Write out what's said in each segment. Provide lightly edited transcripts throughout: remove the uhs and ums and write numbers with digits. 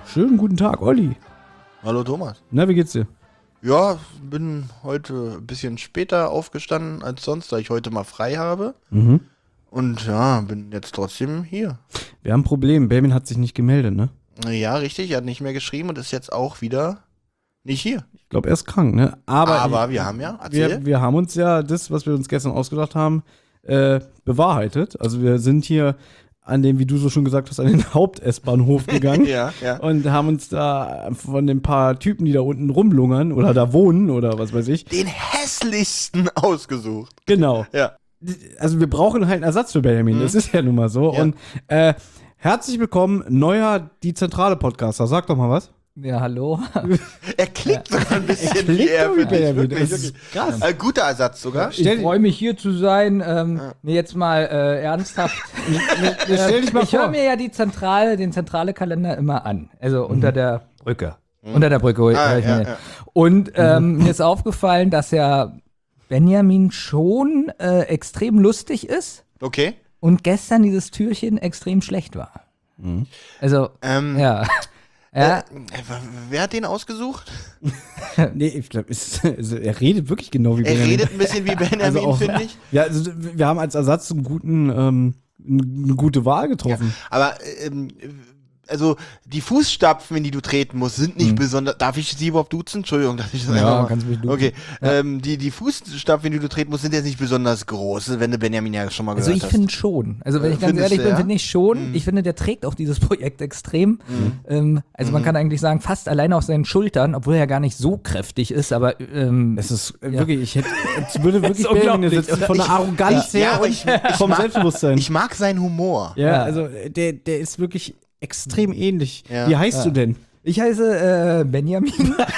Schönen guten Tag, Olli. Hallo Thomas. Na, wie geht's dir? Ja, bin heute ein bisschen später aufgestanden als sonst, da ich heute mal frei habe. Mhm. Und ja, bin jetzt trotzdem hier. Wir haben ein Problem. Benjamin hat sich nicht gemeldet, ne? Ja, richtig, er hat nicht mehr geschrieben und ist jetzt auch wieder nicht hier. Ich glaube, er ist krank, ne? Aber wir haben ja, erzähl. wir haben uns ja das, was wir uns gestern ausgedacht haben, bewahrheitet. Also wir sind hier an dem, wie du so schon gesagt hast, an den Haupt-S-Bahnhof gegangen. Ja. Und haben uns da von den paar Typen, die da unten rumlungern oder da wohnen oder was weiß ich. Den hässlichsten ausgesucht. Genau. Ja. Also wir brauchen halt einen Ersatz für Benjamin. Das ist ja nun mal so. Ja. Und herzlich willkommen, neuer Die Zentrale Podcaster. Sag doch mal was. Ja, hallo. Er klingt sogar ein bisschen wie klingt er doch für wie dich. Benjamin. Wirklich, Das ist wirklich. krass. Guter Ersatz sogar. Ich freue mich hier zu sein. Nee, jetzt mal ernsthaft. Stell dich mal Ich höre vor. mir ja den zentrale Kalender immer an. Also unter der Brücke. Unter der Brücke höre ich mir. ja. Und mir ist aufgefallen, dass ja Benjamin schon extrem lustig ist Okay. und gestern dieses Türchen extrem schlecht war. Also, ja. Ja, Wer hat den ausgesucht? Nee, ich glaube, also er redet wirklich genau wie Er Benjamin. redet ein bisschen wie Benjamin, auch- finde ich. Ja, also wir haben als Ersatz eine gute Wahl getroffen. Aber also die Fußstapfen, in die du treten musst, sind nicht besonders. Darf ich sie überhaupt duzen? Entschuldigung, dass ich das einfach mal- kannst mich duzen. Okay, die Fußstapfen, in die du treten musst, sind jetzt nicht besonders groß, wenn du Benjamin ja schon mal Also gehört ich hast. finde schon. Also wenn ich ganz Findest ehrlich du, bin, ja? finde ich schon. Ich finde, der trägt auch dieses Projekt extrem. Also man kann eigentlich sagen, fast alleine auf seinen Schultern, obwohl er gar nicht so kräftig ist, aber Es ist wirklich, es würde wirklich ist Benjamin unglaublich, sitzen, von der Ich- Arroganz ja, her aber und ich vom mag- Selbstbewusstsein. Ich mag seinen Humor. Ja, also der ist wirklich extrem ähnlich. Ja. Wie heißt du denn? ich heiße Benjamin.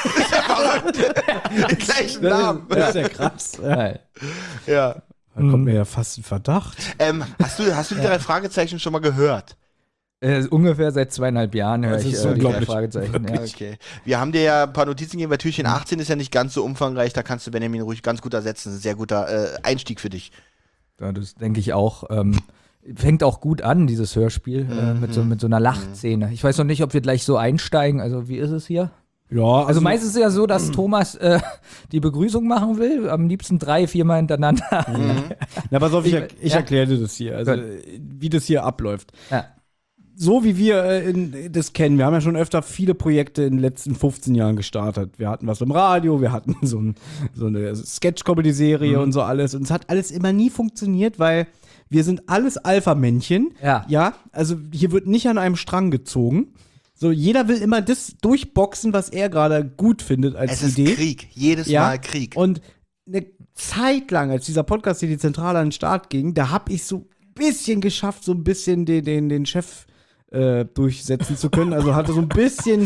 Den gleichen Namen. Das ist ja krass. Ja. Ja. Da kommt mir ja fast ein Verdacht. Hast du die drei Fragezeichen schon mal gehört? Ungefähr seit 2,5 Jahren höre Das ich ist die drei unglaublich. Fragezeichen. Ja, Okay. Wir haben dir ja ein paar Notizen gegeben, weil Türchen 18 ist ja nicht ganz so umfangreich, da kannst du Benjamin ruhig ganz gut ersetzen. Das ist ein sehr guter Einstieg für dich. Ja, das denke ich auch. Fängt auch gut an, dieses Hörspiel, mit so einer Lachszene. Ich weiß noch nicht, ob wir gleich so einsteigen. Also, wie ist es hier? Ja, Also meistens ist es ja so, dass Thomas die Begrüßung machen will, am liebsten 3-4 Mal hintereinander. Na, pass auf, ich Ja. erkläre dir das hier, also Gut. wie das hier abläuft. Ja. So wie wir das kennen, wir haben ja schon öfter viele Projekte in den letzten 15 Jahren gestartet. Wir hatten was im Radio, wir hatten so eine Sketch-Comedy-Serie und so alles. Und es hat alles immer nie funktioniert, weil wir sind alles Alpha-Männchen. Ja. Also hier wird nicht an einem Strang gezogen. So, jeder will immer das durchboxen, was er gerade gut findet als Es ist Idee. Krieg, jedes Mal Krieg. Und eine Zeit lang, als dieser Podcast hier die Zentrale an den Start ging, da habe ich so ein bisschen geschafft, so ein bisschen den Chef durchsetzen zu können. Also hatte so ein bisschen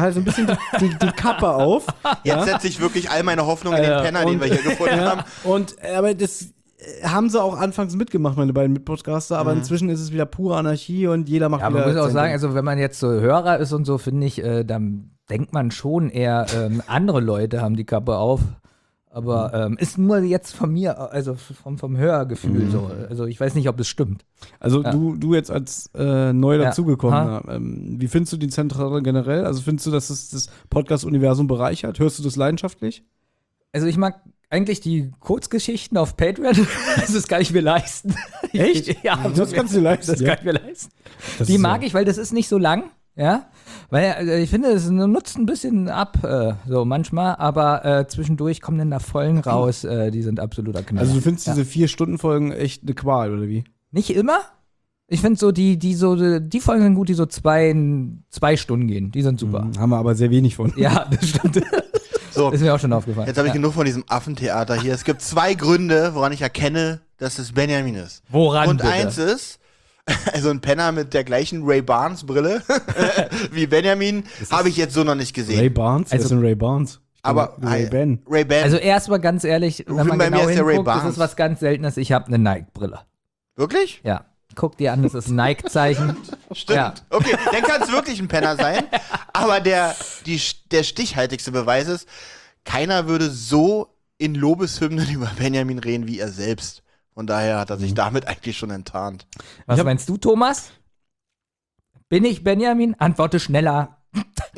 die Kappe auf. Jetzt setze ich wirklich all meine Hoffnung in den Penner, den wir hier gefunden haben. Und aber das haben sie auch anfangs mitgemacht, meine beiden Mitpodcaster, aber inzwischen ist es wieder pure Anarchie und jeder macht Ja, wieder man muss auch sein sagen, Ding. also wenn man jetzt so Hörer ist und so, finde ich, dann denkt man schon eher, andere Leute haben die Kappe auf. Aber ist nur jetzt von mir, also vom Hörgefühl so. Also ich weiß nicht, ob das stimmt. Also Ja. du jetzt als neu Ja. dazugekommener, wie findest du die Zentrale generell? Also findest du, dass es das Podcast-Universum bereichert? Hörst du das leidenschaftlich? Also ich mag eigentlich die Kurzgeschichten auf Patreon. Das ist gar nicht mehr leisten. Echt? Ja, Das kannst du leisten, Das ja. kann ich mir leisten. Das Die ist mag ich, weil das ist nicht so lang. Ja, weil ich finde, es nutzt ein bisschen ab, so manchmal, aber zwischendurch kommen dann da Folgen raus, die sind absoluter Knaller. Also du findest diese 4-Stunden-Folgen echt eine Qual, oder wie? Nicht immer. Ich finde so, die Folgen sind gut, die so zwei Stunden gehen. Die sind super. Haben wir aber sehr wenig von. Ja, das stimmt. So, Ist mir auch schon aufgefallen. jetzt habe ich ja. genug von diesem Affentheater hier. Es gibt 2 Gründe, woran ich erkenne, dass es Benjamin ist. Woran Und bitte? eins ist, also ein Penner mit der gleichen Ray Barnes Brille wie Benjamin habe ich jetzt so noch nicht gesehen. Ray Barnes? Wer Also- ist denn Ray Barnes? Ich Aber glaube, Ray Ben. Ray Ban. Also erstmal ganz ehrlich, wenn man Bei mir genau ist der Ray hinguckt, das Barnes. ist was ganz Seltenes. Ich habe eine Nike-Brille. Wirklich? Ja. Guck dir an, das ist ein Nike-Zeichen. Stimmt. Ja. Okay, dann kann es wirklich ein Penner sein. Aber der stichhaltigste Beweis ist, keiner würde so in Lobeshymnen über Benjamin reden wie er selbst. Von daher hat er sich damit eigentlich schon enttarnt. Was meinst du, Thomas? Bin ich Benjamin? Antworte schneller.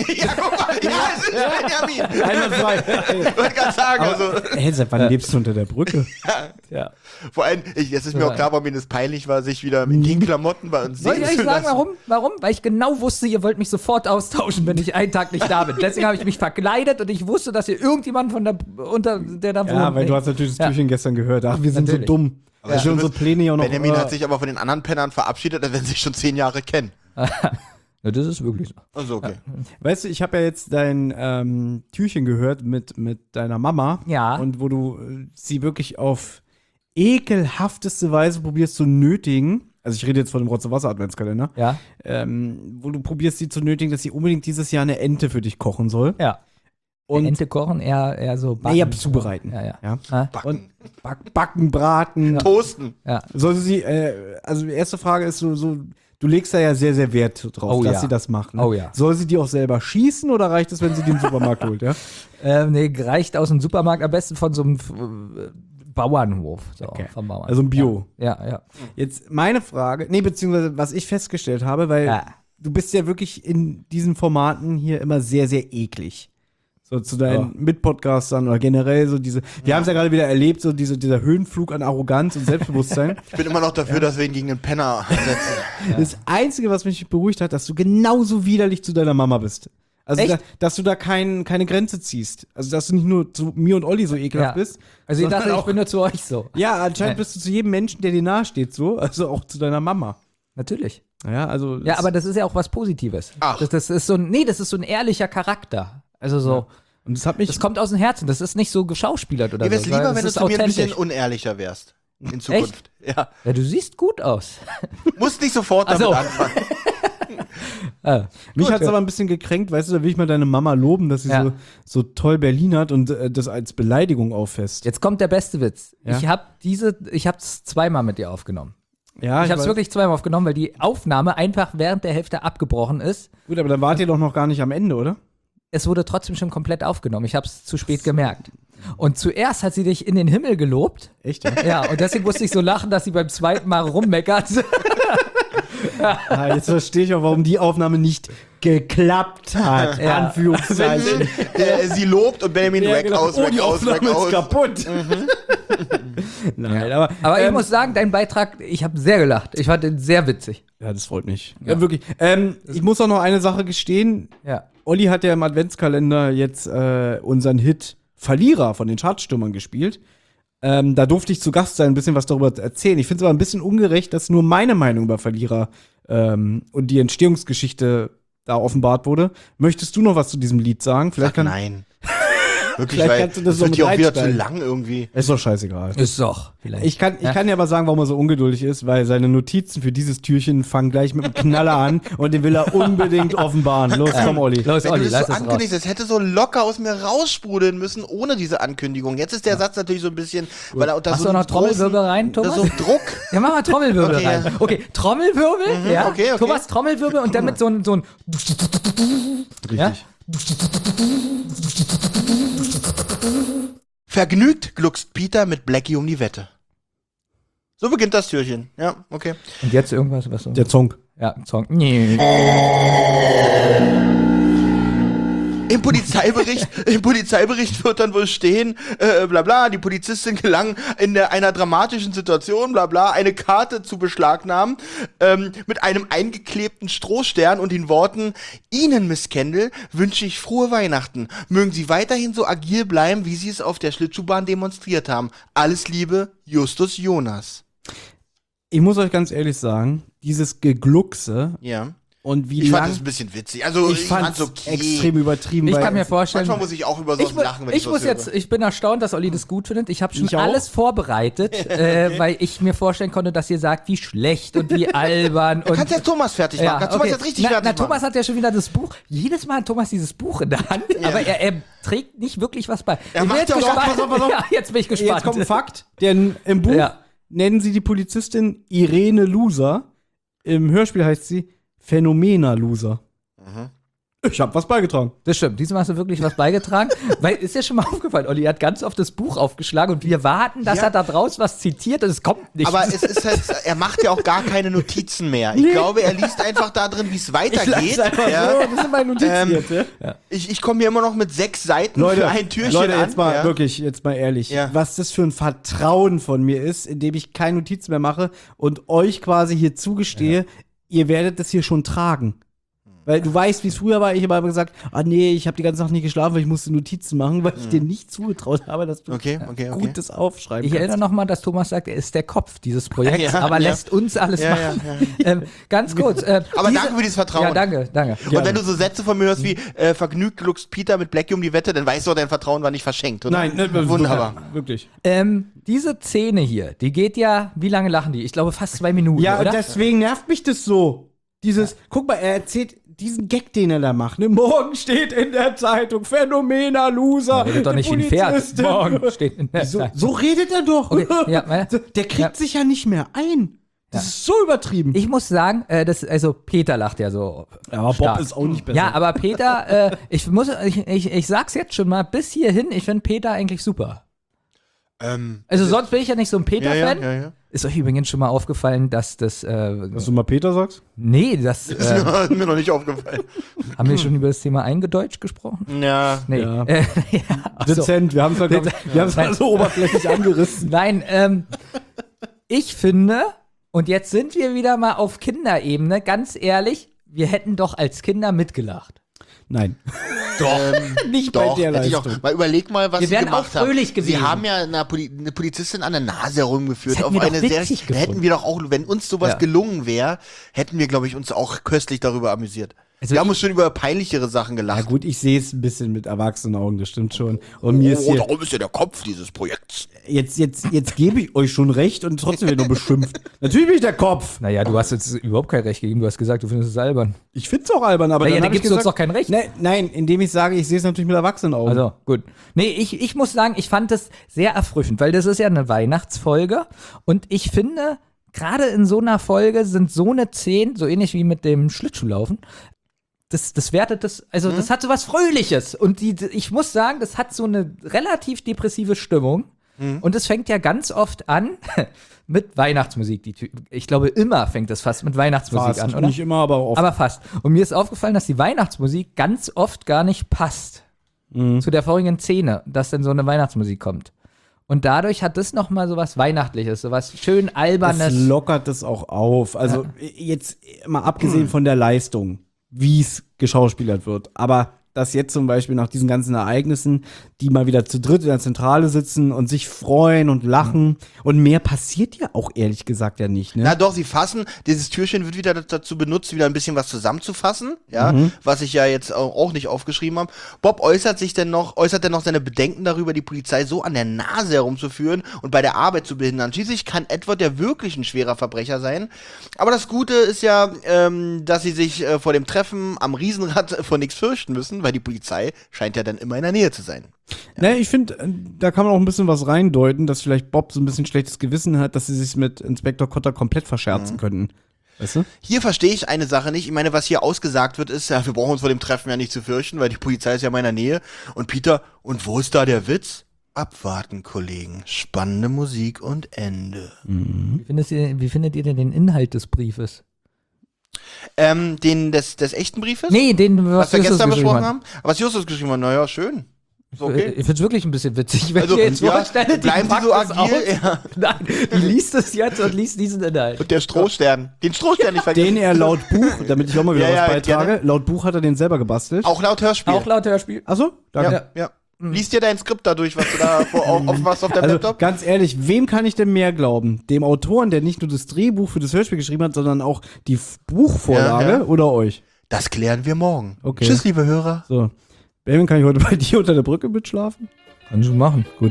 Ja, guck mal, ja, es ist Benjamin. Einmal zwei. Ich wollte gerade sagen, also. Hey, seit wann lebst du unter der Brücke? Ja. Vor allem, jetzt ist mir auch klar, warum mir das peinlich war, sich wieder in den Klamotten bei uns Soll sehen ich euch zu sagen, lassen. warum? Weil ich genau wusste, ihr wollt mich sofort austauschen, wenn ich einen Tag nicht da bin. Deswegen habe ich mich verkleidet und ich wusste, dass ihr irgendjemanden der da wohnt. Ja, weil du hast natürlich das Türchen gestern gehört. Ach, wir sind Natürlich. so dumm. Aber Dass wir unsere Pläne ja auch noch. Benjamin hat sich aber von den anderen Pennern verabschiedet, als wenn sie sich schon 10 Jahre kennen. Ja, das ist wirklich so. Also okay. Weißt du, ich habe ja jetzt dein Türchen gehört mit deiner Mama. Ja. Und wo du sie wirklich auf ekelhafteste Weise probierst zu nötigen. Also ich rede jetzt von dem Rotze-Wasser-Adventskalender. Ja. Wo du probierst sie zu nötigen, dass sie unbedingt dieses Jahr eine Ente für dich kochen soll. Ja. Und Ente kochen, eher so backen. eher zubereiten. Ja. Und backen, braten. Toasten. Ja. Soll sie, also die erste Frage ist so, du legst da ja sehr, sehr Wert drauf, Oh dass ja. sie das macht. Ne? Oh ja. Soll sie die auch selber schießen oder reicht es, wenn sie die im Supermarkt holt, ja? Nee, reicht aus dem Supermarkt, am besten von so einem Bauernhof. So, Okay. vom Bauern. Also ein Bio. Ja. Jetzt meine Frage, beziehungsweise was ich festgestellt habe, weil Ja. du bist ja wirklich in diesen Formaten hier immer sehr, sehr eklig. So zu deinen Mitpodcastern oder generell so diese, wir haben es ja gerade wieder erlebt, so dieser Höhenflug an Arroganz und Selbstbewusstsein. Ich bin immer noch dafür, dass wir ihn gegen den Penner setzen. Das Einzige, was mich beruhigt hat, dass du genauso widerlich zu deiner Mama bist. Also, Echt? dass du da keine Grenze ziehst. Also, dass du nicht nur zu mir und Olli so ekelhaft bist. Also ich sondern dachte, ich auch, bin nur zu euch so. ja, anscheinend bist du zu jedem Menschen, der dir nahesteht, so. Also auch zu deiner Mama. Natürlich. Ja, also. Ja, aber das ist ja auch was Positives. Ach. Das ist so ein ehrlicher Charakter. Also so, Und das hat mich. das kommt aus dem Herzen. Das ist nicht so geschauspielert oder Mir wäre es so. lieber, weil wenn du das zu mir ein bisschen authentisch. unehrlicher wärst. In Zukunft. Ja. Ja, du siehst gut aus. Musst nicht sofort damit Ach so. anfangen. Mich Gut, hat es ja. aber ein bisschen gekränkt, weißt du, da will ich mal deine Mama loben, dass sie Ja. so toll Berlin hat und das als Beleidigung auffasst. Jetzt kommt der beste Witz. Ja. Ich hab's zweimal mit dir aufgenommen. Ja, Ich hab's weiß. wirklich zweimal aufgenommen, weil die Aufnahme einfach während der Hälfte abgebrochen ist. Gut, aber dann wart ihr doch noch gar nicht am Ende, oder? Es wurde trotzdem schon komplett aufgenommen. Ich hab's zu spät gemerkt. Und zuerst hat sie dich in den Himmel gelobt. Echt, ja? Ja, und deswegen musste ich so lachen, dass sie beim zweiten Mal rummeckert. Ah, jetzt verstehe ich auch, warum die Aufnahme nicht geklappt hat. Ja. Anführungszeichen. Sie lobt und Benjamin Ja, weg genau. aus, Oh, weg die aus, weg Aufnahme ist aus. kaputt. Nein, aber Aber ich muss sagen, dein Beitrag, ich habe sehr gelacht. Ich fand den sehr witzig. ja, das freut mich. Ja, wirklich. Ich muss auch noch eine Sache gestehen. Ja. Olli hat ja im Adventskalender jetzt unseren Hit Verlierer von den Chartstürmern gespielt. Da durfte ich zu Gast sein, ein bisschen was darüber erzählen. Ich finde es aber ein bisschen ungerecht, dass nur meine Meinung über Verlierer und die Entstehungsgeschichte da offenbart wurde. Möchtest du noch was zu diesem Lied sagen? Vielleicht Sag kann. nein. Wirklich, Vielleicht weil kannst du das das so wird mit hier auch wieder zu reinschneiden. lang irgendwie. Ist doch scheißegal. Ist doch. Vielleicht. Ich kann dir aber sagen, warum er so ungeduldig ist, weil seine Notizen für dieses Türchen fangen gleich mit einem Knaller an und den will er unbedingt offenbaren. Los, komm, Olli. Los, Wenn Olli, du das lass so es raus. ankündigst, das hätte so locker aus mir raussprudeln müssen, ohne diese Ankündigung. Jetzt ist der Satz natürlich so ein bisschen, weil er unter Machst so du noch einem Trommelwirbel rein, unter Thomas? so einem Druck. Ja, mach mal Trommelwirbel Okay, rein. ja. Okay, Trommelwirbel, ja. okay. Thomas, Trommelwirbel und dann mit so ein Richtig. Ja? Vergnügt gluckst Peter mit Blackie um die Wette. So beginnt das Türchen. Ja, okay. Und jetzt irgendwas, was so. Der Song. Ja, ein Song. Nee. Im Polizeibericht wird dann wohl stehen, bla bla, die Polizistin gelang in einer dramatischen Situation, bla bla, eine Karte zu beschlagnahmen, mit einem eingeklebten Strohstern und den Worten: Ihnen, Miss Kendall, wünsche ich frohe Weihnachten. Mögen Sie weiterhin so agil bleiben, wie Sie es auf der Schlittschuhbahn demonstriert haben. Alles Liebe, Justus Jonas. Ich muss euch ganz ehrlich sagen, dieses Gegluckse Ja. und wie Ich fand lang das ein bisschen witzig. Also, ich fand's okay. extrem übertrieben. Ich weil kann mir vorstellen. Manchmal muss ich auch über sowas lachen, wenn ich muss sowas jetzt, ich bin erstaunt, dass Olli das gut findet. Ich habe schon Ich auch. alles vorbereitet, weil ich mir vorstellen konnte, dass ihr sagt, wie schlecht und wie albern. Du und kannst jetzt Thomas fertig machen. Kannst Thomas jetzt richtig fertig machen. Thomas hat ja schon wieder das Buch. Jedes Mal hat Thomas dieses Buch in der Hand, aber er trägt nicht wirklich was bei. Er Ich bin macht jetzt ja auch- gespannt. pass auf. Ja, jetzt bin ich gespannt. Jetzt kommt ein Fakt, denn im Buch Ja. nennen sie die Polizistin Irene Loser. Im Hörspiel heißt sie Phänomena Loser. Ich habe was beigetragen. Das stimmt, diesmal hast du wirklich was beigetragen. Weil, ist ja schon mal aufgefallen, Olli hat ganz oft das Buch aufgeschlagen und wir warten, dass er da draus was zitiert und es kommt nicht. Aber es ist halt, er macht ja auch gar keine Notizen mehr. Ich glaube, er liest einfach da drin, wie es weitergeht. Das sind meine Notizen jetzt, ja? Ich komme hier immer noch mit 6 Seiten für ein Türchen Leute, an. jetzt mal wirklich, jetzt mal ehrlich, Ja. was das für ein Vertrauen von mir ist, indem ich keine Notizen mehr mache und euch quasi hier zugestehe, ihr werdet das hier schon tragen. Weil du weißt, wie es früher war, ich habe immer gesagt, nee, ich habe die ganze Nacht nicht geschlafen, weil ich musste Notizen machen, weil ich dir nicht zugetraut habe, dass du Okay. Gutes aufschreiben Ich erinnere nochmal, dass Thomas sagt, er ist der Kopf dieses Projekts, Ja, aber ja. lässt uns alles Ja, machen. Ganz kurz. Aber danke für dieses Vertrauen. Ja, danke. Und wenn du so Sätze von mir hörst wie vergnügt luchst Peter mit Blackie um die Wette, dann weißt du, dein Vertrauen war nicht verschenkt, oder? Nein, Wunderbar. Wirklich. Diese Szene hier, die geht ja, wie lange lachen die? Ich glaube fast 2 Minuten, Ja, oder? und deswegen nervt mich das so. Guck mal, er erzählt diesen Gag, den er da macht. Ne? Morgen steht in der Zeitung, Phänomener, Loser. Redet doch die nicht wie ein Pferd. Polizistin. Morgen steht in der So redet er doch. Okay, ja, Der kriegt sich ja nicht mehr ein. Das ist so übertrieben. Ich muss sagen, also Peter lacht ja so. aber stark. Bob ist auch nicht besser. Ja, aber Peter, ich sag's jetzt schon mal, bis hierhin, ich finde Peter eigentlich super. Also sonst bin ich ja nicht so ein Peter-Fan. Ja. Ist euch übrigens schon mal aufgefallen, dass das, Dass du mal Peter sagst? nee, das, Ist mir noch nicht aufgefallen. haben wir schon über das Thema Eingedeutscht gesprochen? Ja. Nee. Ja. Ja, ach so. Dezent, wir haben es mal so oberflächlich angerissen. Nein, ich finde, und jetzt sind wir wieder mal auf Kinderebene, ganz ehrlich, wir hätten doch als Kinder mitgelacht. Nein. Nicht Doch, der hätte ich auch. Leistung. Mal überleg mal, was Wir sie wären gemacht auch fröhlich haben. gewesen. Sie haben ja eine Polizistin an der Nase herumgeführt. Das hätten Auf wir doch eine witzig da hätten gefunden. wir doch auch, wenn uns sowas Ja. gelungen wäre, hätten wir, glaube ich, uns auch köstlich darüber amüsiert. Also wir haben uns schon über peinlichere Sachen Ja gelacht. gut, ich sehe es ein bisschen mit erwachsenen Augen, das stimmt schon. Und mir ist hier, darum ist ja der Kopf dieses Projekts. jetzt gebe ich euch schon recht und trotzdem wird nur beschimpft. Natürlich bin ich der Kopf. Naja, du hast jetzt überhaupt kein Recht gegeben. Du hast gesagt, du findest es albern. Ich find's auch albern, aber Naja, dann da hab ich gibst du uns gesagt, doch kein Recht. Nein, indem ich sage, ich sehe es natürlich mit erwachsenen Augen. Also, gut. Nee, ich muss sagen, ich fand das sehr erfrischend, weil das ist ja eine Weihnachtsfolge und ich finde, gerade in so einer Folge sind so eine 10, so ähnlich wie mit dem Schlittschuhlaufen, das wertet das, also das hat so was Fröhliches und ich muss sagen, das hat so eine relativ depressive Stimmung und es fängt ja ganz oft an mit Weihnachtsmusik. Ich glaube, immer fängt es fast mit Weihnachtsmusik Fast, an, oder? nicht immer, aber oft. Aber fast. Und mir ist aufgefallen, dass die Weihnachtsmusik ganz oft gar nicht passt zu der vorigen Szene, dass dann so eine Weihnachtsmusik kommt. Und dadurch hat das nochmal so was Weihnachtliches, so was schön das Albernes. lockert das auch auf. Also jetzt mal abgesehen von der Leistung, wie es geschauspielert wird. Aber dass jetzt zum Beispiel nach diesen ganzen Ereignissen, die mal wieder zu dritt in der Zentrale sitzen und sich freuen und lachen. Und mehr passiert ja auch ehrlich gesagt ja nicht. Ne? Na doch, sie fassen, dieses Türchen wird wieder dazu benutzt, wieder ein bisschen was zusammenzufassen, ja, was ich ja jetzt auch nicht aufgeschrieben habe. Bob äußert dann noch seine Bedenken darüber, die Polizei so an der Nase herumzuführen und bei der Arbeit zu behindern. Schließlich kann Edward ja wirklich ein schwerer Verbrecher sein. Aber das Gute ist ja, dass sie sich vor dem Treffen am Riesenrad vor nichts fürchten müssen, weil die Polizei scheint ja dann immer in der Nähe zu sein. Ne, ich finde, da kann man auch ein bisschen was reindeuten, dass vielleicht Bob so ein bisschen schlechtes Gewissen hat, dass sie sich mit Inspektor Cotter komplett verscherzen könnten. Weißt du? Hier verstehe ich eine Sache nicht. Ich meine, was hier ausgesagt wird, ist, ja, wir brauchen uns vor dem Treffen ja nicht zu fürchten, weil die Polizei ist ja in meiner Nähe. Und Peter, und wo ist da der Witz? Abwarten, Kollegen. Spannende Musik und Ende. Wie findet ihr denn den Inhalt des Briefes? Des echten Briefes? Nee, den, was wir Justus gestern geschrieben besprochen hat. haben? Was Justus geschrieben hat, naja, schön. Ist okay. Ich find's wirklich ein bisschen witzig. Wenn Also, ich jetzt ja, vorstelle, bleiben packt Sie so das agil, aus. ja. Nein, die liest es jetzt und liest diesen Inhalt. Und der Strohstern. Den Strohstern nicht vergessen. Den er laut Buch, damit ich auch mal wieder Ja, was ja, beitrage, gerne. laut Buch hat er den selber gebastelt. Auch laut Hörspiel. Auch laut Hörspiel. Achso, danke. Ja. Lies dir dein Skript dadurch, was du da auf deinem Also Laptop? ganz ehrlich, wem kann ich denn mehr glauben? Dem Autoren, der nicht nur das Drehbuch für das Hörspiel geschrieben hat, sondern auch die Buchvorlage Ja, ja. oder euch? Das klären wir morgen. Okay. Tschüss, liebe Hörer. So. Benjamin, kann ich heute bei dir unter der Brücke mitschlafen? Kannst du machen. Gut.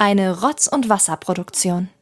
Eine Rotz- und Wasserproduktion.